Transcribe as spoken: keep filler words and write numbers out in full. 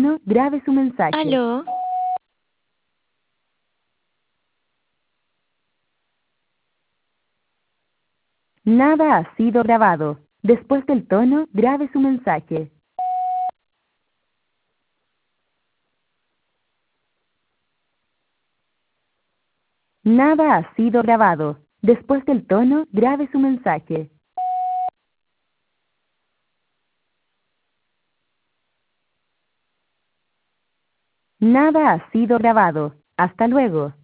tono, grabe su mensaje. Aló. Nada ha sido grabado. Después del tono, grabe su mensaje. Nada ha sido grabado. Después del tono, grabe su mensaje. Nada ha sido grabado. Hasta luego.